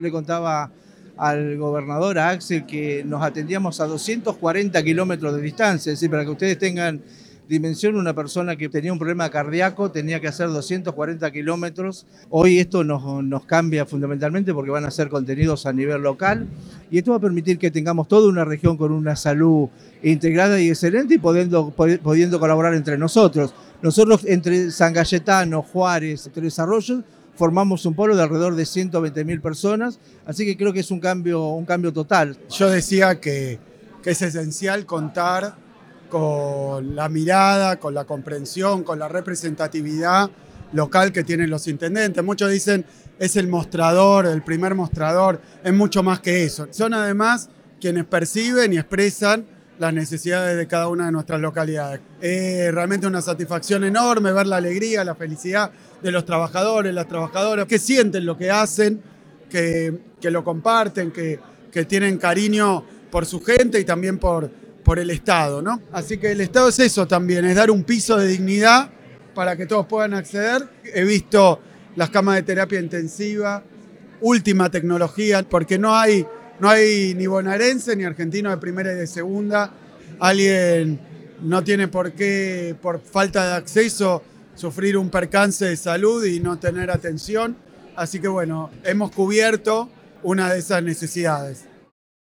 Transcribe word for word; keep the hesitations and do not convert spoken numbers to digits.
Le contaba al gobernador, a Axel, que nos atendíamos a doscientos cuarenta kilómetros de distancia, es decir, para que ustedes tengan dimensión, una persona que tenía un problema cardíaco tenía que hacer doscientos cuarenta kilómetros. Hoy esto nos, nos cambia fundamentalmente porque van a ser contenidos a nivel local y esto va a permitir que tengamos toda una región con una salud integrada y excelente y pudiendo, pudiendo colaborar entre nosotros. Nosotros entre San Cayetano, Juárez, Tres Arroyos, formamos un polo de alrededor de ciento veinte mil personas, así que creo que es un cambio, un cambio total. Yo decía que, que es esencial contar con la mirada, con la comprensión, con la representatividad local que tienen los intendentes. Muchos dicen es el mostrador, el primer mostrador, es mucho más que eso. Son además quienes perciben y expresan las necesidades de cada una de nuestras localidades. Es realmente una satisfacción enorme ver la alegría, la felicidad de los trabajadores, las trabajadoras, que sienten lo que hacen, que, que lo comparten, que, que tienen cariño por su gente y también por, por el Estado, ¿no? Así que el Estado es eso también, es dar un piso de dignidad para que todos puedan acceder. He visto las camas de terapia intensiva, última tecnología, porque no hay... No hay ni bonaerense ni argentino de primera y de segunda. Alguien no tiene por qué, por falta de acceso, sufrir un percance de salud y no tener atención. Así que bueno, hemos cubierto una de esas necesidades.